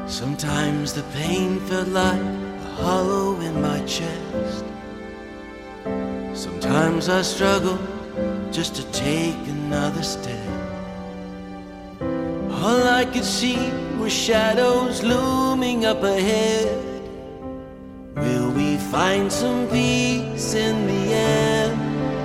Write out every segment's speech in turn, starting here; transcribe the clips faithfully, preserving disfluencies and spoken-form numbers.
Sometimes the pain felt like a hollow in my chest. Sometimes I struggle just to take another step. All I could see were shadows looming up ahead. Will we find some peace in the end?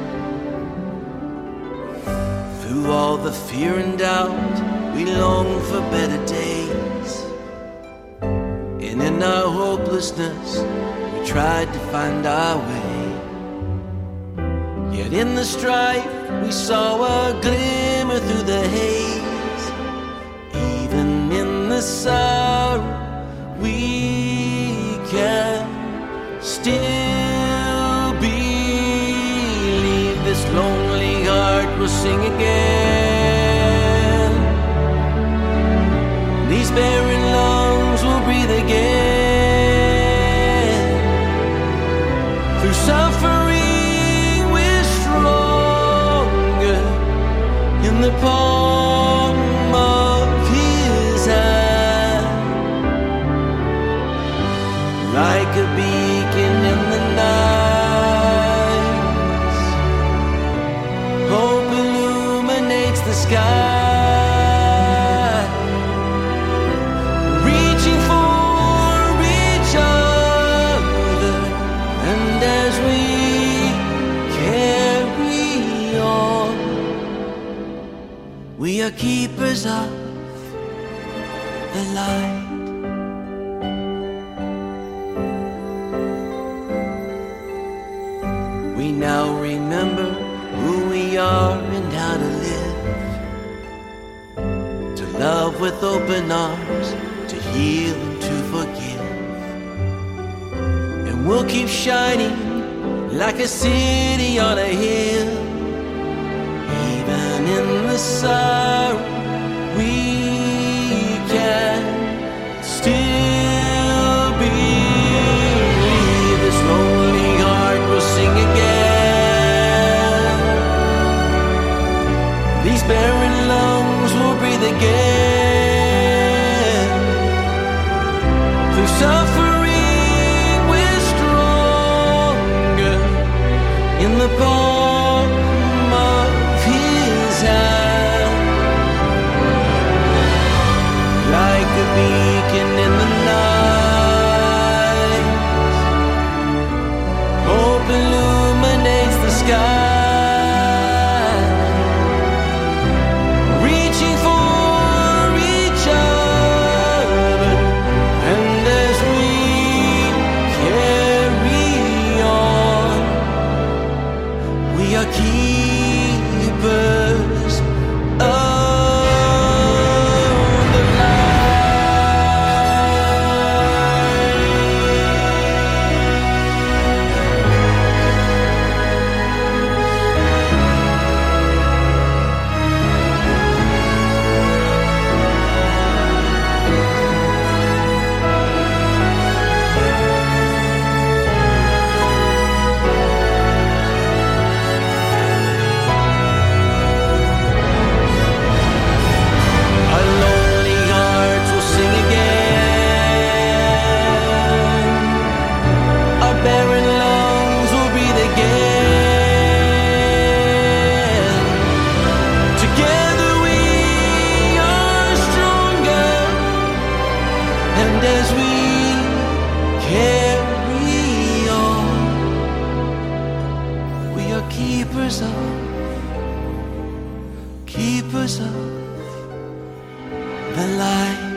Through all the fear and doubt, we long for better days. And in our hopelessness, we tried to find our way. Yet in the strife, we saw a glimmer through the haze. Even in the sorrow, we can still believe. This lonely heart will sing again. These barren lungs will breathe again. Through suffering we're stronger in the palm of His hand. Like a beacon in the night, hope illuminates the sky. We are keepers of the light. We now remember who we are and how to live. To love with open arms, to heal and to forgive. And we'll keep shining like a city on a hill. Even in the sorrow, we can still believe. This lonely heart will sing again. These barren lungs will breathe again. Through suffering, we're stronger in the palm of His hand. Like a beacon in the night, hope illuminates the sky. Reaching for each other, and as we carry on, we are keepers of the as we carry on, we are keepers of, keepers of the light.